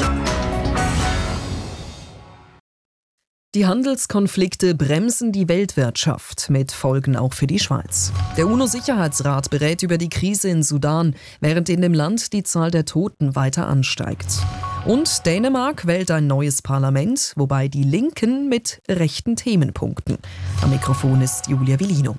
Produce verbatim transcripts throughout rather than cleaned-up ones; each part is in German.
Die Handelskonflikte bremsen die Weltwirtschaft, mit Folgen auch für die Schweiz. Der UNO-Sicherheitsrat berät über die Krise in Sudan, während in dem Land die Zahl der Toten weiter ansteigt. Und Dänemark wählt ein neues Parlament, wobei die Linken mit rechten Themen punkten. Am Mikrofon ist Julia Villino.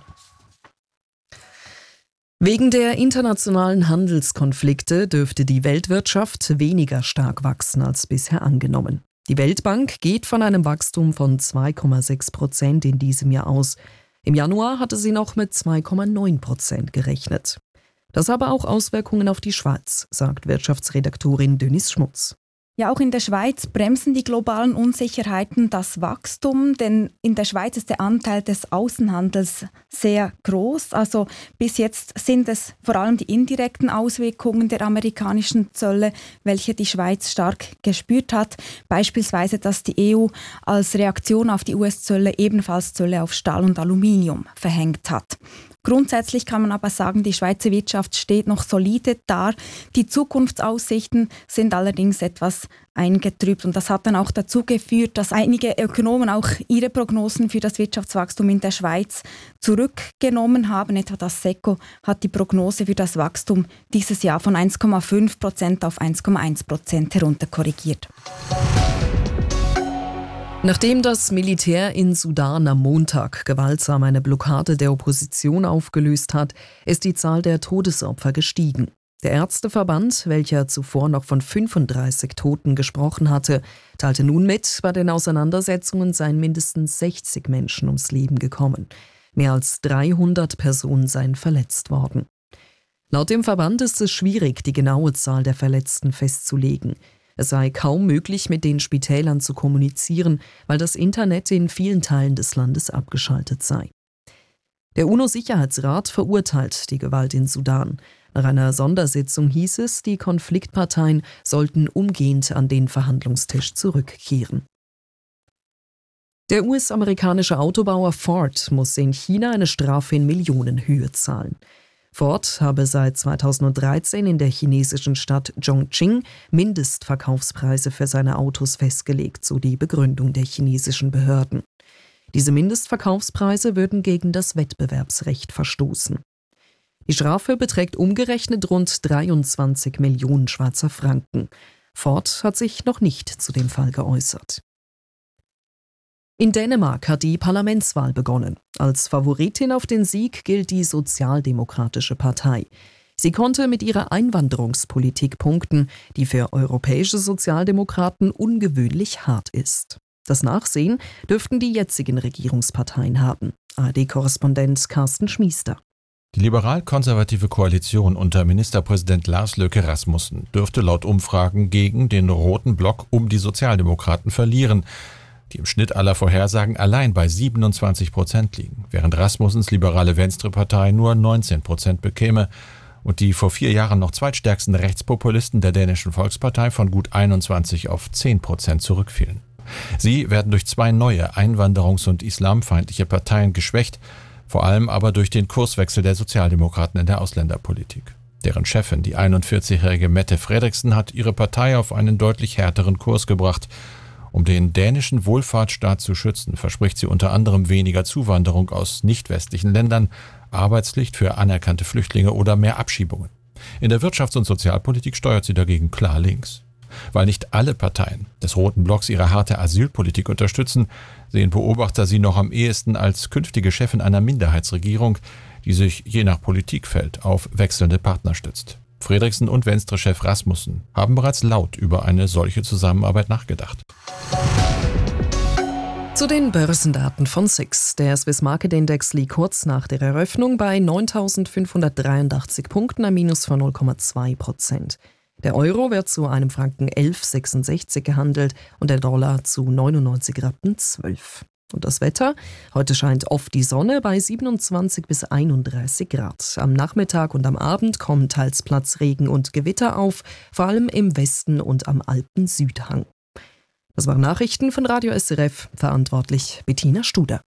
Wegen der internationalen Handelskonflikte dürfte die Weltwirtschaft weniger stark wachsen als bisher angenommen. Die Weltbank geht von einem Wachstum von zwei Komma sechs Prozent in diesem Jahr aus. Im Januar hatte sie noch mit zwei Komma neun Prozent gerechnet. Das habe auch Auswirkungen auf die Schweiz, sagt Wirtschaftsredaktorin Denise Schmutz. Ja, auch in der Schweiz bremsen die globalen Unsicherheiten das Wachstum, denn in der Schweiz ist der Anteil des Außenhandels sehr groß. Also bis jetzt sind es vor allem die indirekten Auswirkungen der amerikanischen Zölle, welche die Schweiz stark gespürt hat. Beispielsweise, dass die E U als Reaktion auf die U S-Zölle ebenfalls Zölle auf Stahl und Aluminium verhängt hat. Grundsätzlich kann man aber sagen, die Schweizer Wirtschaft steht noch solide da. Die Zukunftsaussichten sind allerdings etwas eingetrübt. Und das hat dann auch dazu geführt, dass einige Ökonomen auch ihre Prognosen für das Wirtschaftswachstum in der Schweiz zurückgenommen haben. Etwa das SECO hat die Prognose für das Wachstum dieses Jahr von eins Komma fünf Prozent auf eins Komma eins Prozent herunterkorrigiert. Nachdem das Militär in Sudan am Montag gewaltsam eine Blockade der Opposition aufgelöst hat, ist die Zahl der Todesopfer gestiegen. Der Ärzteverband, welcher zuvor noch von fünfunddreißig Toten gesprochen hatte, teilte nun mit, bei den Auseinandersetzungen seien mindestens sechzig Menschen ums Leben gekommen. Mehr als dreihundert Personen seien verletzt worden. Laut dem Verband ist es schwierig, die genaue Zahl der Verletzten festzulegen. Es sei kaum möglich, mit den Spitälern zu kommunizieren, weil das Internet in vielen Teilen des Landes abgeschaltet sei. Der UNO-Sicherheitsrat verurteilt die Gewalt in Sudan. Nach einer Sondersitzung hieß es, die Konfliktparteien sollten umgehend an den Verhandlungstisch zurückkehren. Der U S-amerikanische Autobauer Ford muss in China eine Strafe in Millionenhöhe zahlen. Ford habe seit zweitausenddreizehn in der chinesischen Stadt Chongqing Mindestverkaufspreise für seine Autos festgelegt, so die Begründung der chinesischen Behörden. Diese Mindestverkaufspreise würden gegen das Wettbewerbsrecht verstoßen. Die Strafe beträgt umgerechnet rund dreiundzwanzig Millionen Schweizer Franken. Ford hat sich noch nicht zu dem Fall geäußert. In Dänemark hat die Parlamentswahl begonnen. Als Favoritin auf den Sieg gilt die Sozialdemokratische Partei. Sie konnte mit ihrer Einwanderungspolitik punkten, die für europäische Sozialdemokraten ungewöhnlich hart ist. Das Nachsehen dürften die jetzigen Regierungsparteien haben. A R D-Korrespondent Carsten Schmiester. Die liberal-konservative Koalition unter Ministerpräsident Lars Løkke Rasmussen dürfte laut Umfragen gegen den roten Block um die Sozialdemokraten verlieren, die im Schnitt aller Vorhersagen allein bei siebenundzwanzig Prozent liegen, während Rasmussens liberale Venstre-Partei nur neunzehn Prozent bekäme und die vor vier Jahren noch zweitstärksten Rechtspopulisten der dänischen Volkspartei von gut einundzwanzig auf zehn Prozent zurückfielen. Sie werden durch zwei neue einwanderungs- und islamfeindliche Parteien geschwächt, vor allem aber durch den Kurswechsel der Sozialdemokraten in der Ausländerpolitik. Deren Chefin, die einundvierzigjährige Mette Frederiksen, hat ihre Partei auf einen deutlich härteren Kurs gebracht. Um den dänischen Wohlfahrtsstaat zu schützen, verspricht sie unter anderem weniger Zuwanderung aus nicht-westlichen Ländern, Arbeitspflicht für anerkannte Flüchtlinge oder mehr Abschiebungen. In der Wirtschafts- und Sozialpolitik steuert sie dagegen klar links. Weil nicht alle Parteien des Roten Blocks ihre harte Asylpolitik unterstützen, sehen Beobachter sie noch am ehesten als künftige Chefin einer Minderheitsregierung, die sich je nach Politikfeld auf wechselnde Partner stützt. Frederiksen und Venstre-Chef Rasmussen haben bereits laut über eine solche Zusammenarbeit nachgedacht. Zu den Börsendaten von S I X. Der Swiss Market Index liegt kurz nach der Eröffnung bei neuntausendfünfhundertdreiundachtzig Punkten, ein Minus von null Komma zwei Prozent. Der Euro wird zu einem Franken elf Komma sechsundsechzig gehandelt und der Dollar zu neunundneunzig Rappen zwölf. Und das Wetter? Heute scheint oft die Sonne bei siebenundzwanzig bis einunddreißig Grad. Am Nachmittag und am Abend kommen teils Platzregen und Gewitter auf, vor allem im Westen und am Alpen-Südhang. Das waren Nachrichten von Radio S R F, verantwortlich Bettina Studer.